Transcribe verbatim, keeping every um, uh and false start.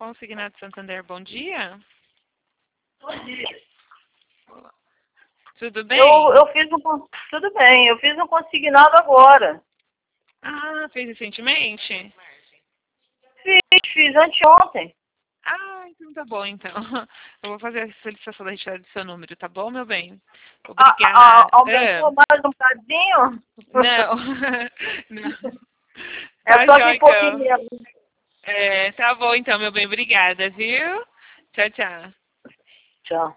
Consignado Santander, bom dia. Bom dia. Tudo bem? Eu, eu fiz um... con- Tudo bem, eu fiz um consignado agora. Ah, fez recentemente? Fiz, fiz anteontem. Ah, então tá bom, então. Eu vou fazer a solicitação da retirada do seu número, tá bom, meu bem? A, a, Obrigada. aumentou Ah, mais um bocadinho? não. Não. É Tá só jóia, que pouquinho então. mesmo. É, tá bom, então, meu bem. Obrigada, viu? Tchau, tchau. Tchau.